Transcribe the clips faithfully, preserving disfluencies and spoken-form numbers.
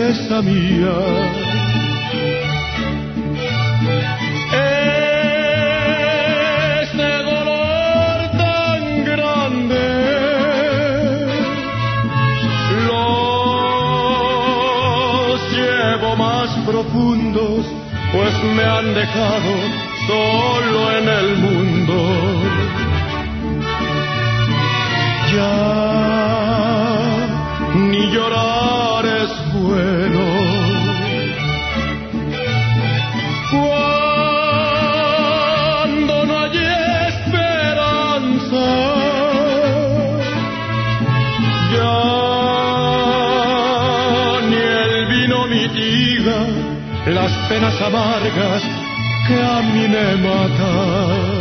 tristeza mía. Este dolor tan grande los llevo más profundos, pues me han dejado solo en el mundo. Ya ni llorar es bueno. Cuando no hay esperanza, ya ni el vino mitiga las penas amargas que a mí me matan.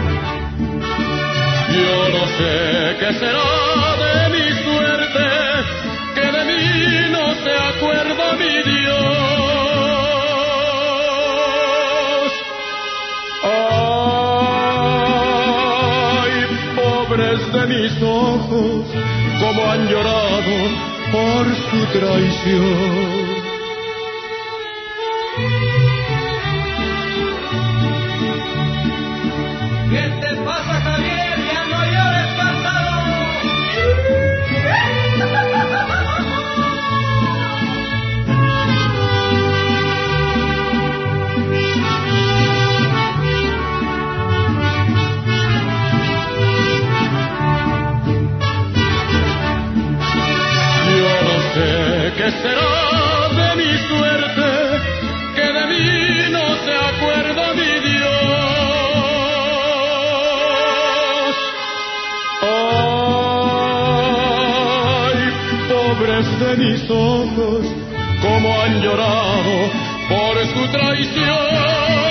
Yo no sé qué será de mi suerte, que de mí no se acuerda mi Dios. Ay, pobres de mis ojos, como han llorado por su traición. ¿Qué te pasa, Javier? ¡Ya no llores, cansado! Yo no sé qué será de mi suerte, que de mí no se acuerda mi Dios. Ay, pobres de mis ojos, como han llorado por su traición.